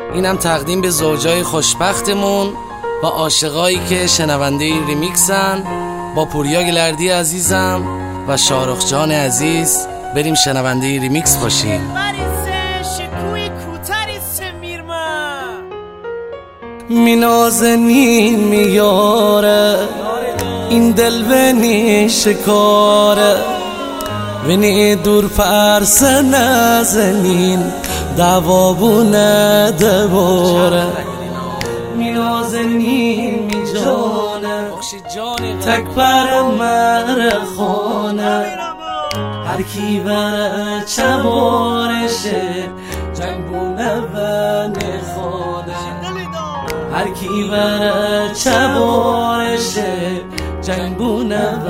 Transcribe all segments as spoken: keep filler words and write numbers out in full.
اینم تقدیم به زوجای خوشبختمون و عاشقایی که شنونده این ریمیکسن، با پوریا گلردی عزیزم و شارخ جان عزیز. بریم شنونده این ریمیکس باشیم. می نازنین میاره این دل بنی شکاره ونی دور فرس نازنین دوابونه دباره می نازنین می جانه تک بر مرخانه هر کی بره چبارشه جنگونه و نخانه هر کی بره چبارشه جنگونه و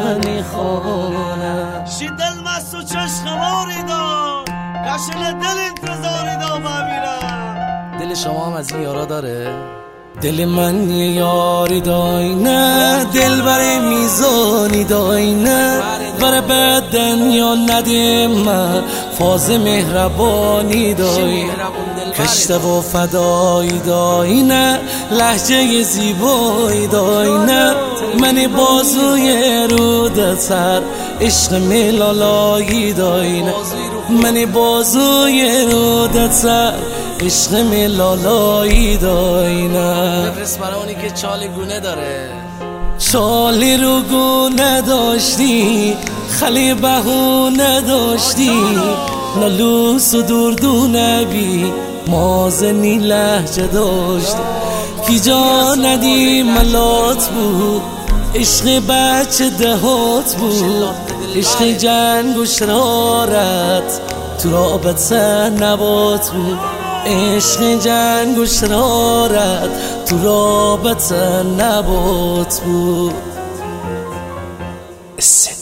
نخانه شی دل مست و چشم خماری دار کشل دل انتظاری دار ببینم. دل شما هم از این یارا داره؟ دل من یاری داینه دل بر میزانی داینه بر بدن یا ندیم فاز مهربانی داینه کشته و فدایی داینه لحجه زیبایی داینه من بازوی رود سر عشق ملالایی داینه من بازوی رود سر عشق ملالایی داینه بفرست برای که چال گونه داره. چالی رو گونه داشتی خلی بهونه داشتی نلوس و دردونه بی مازنی لحجه داشتی کی جا ندی ملات بود عشق بچه دهات بود عشق جنگ و شرارت تو رابطه نبات بود عشق جنگ و شرارت تو رابطه نبات بود.